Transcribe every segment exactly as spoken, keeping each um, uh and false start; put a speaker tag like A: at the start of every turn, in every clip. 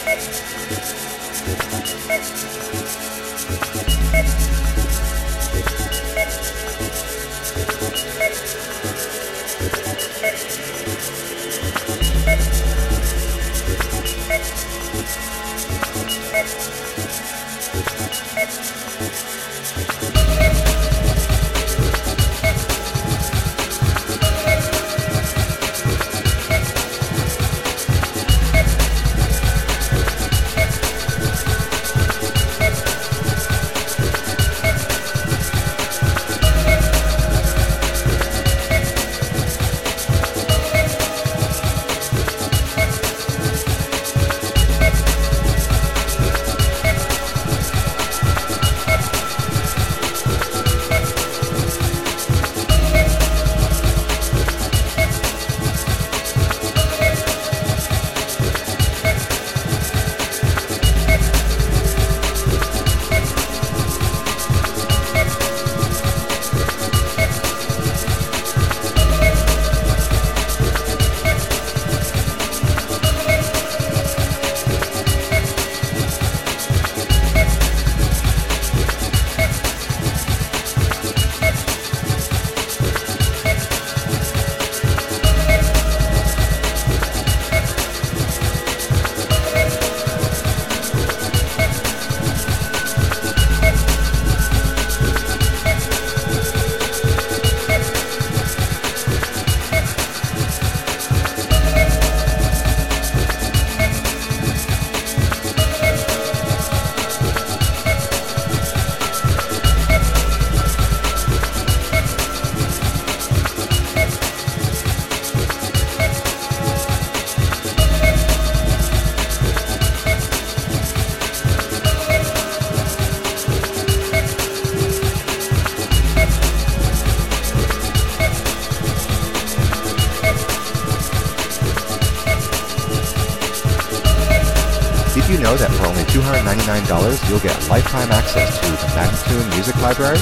A: Did you know that for only two hundred ninety-nine dollars you'll get lifetime access to the Magnatune Music Library?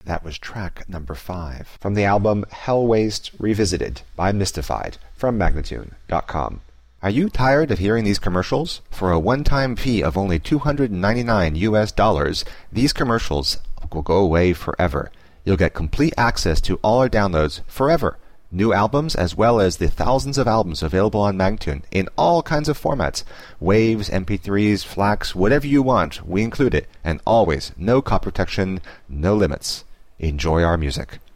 A: That was track number five from the album Hell Waste Revisited by Mystified from Magnatune dot com. Are you tired of hearing these commercials? For a one-time fee of only two hundred ninety-nine U S dollars, these commercials will go away forever. You'll get complete access to all our downloads forever. New albums as well as the thousands of albums available on Magnatune in all kinds of formats. Waves, M P threes, FLACs, whatever you want, we include it. And always, no copy protection, no limits. Enjoy our music.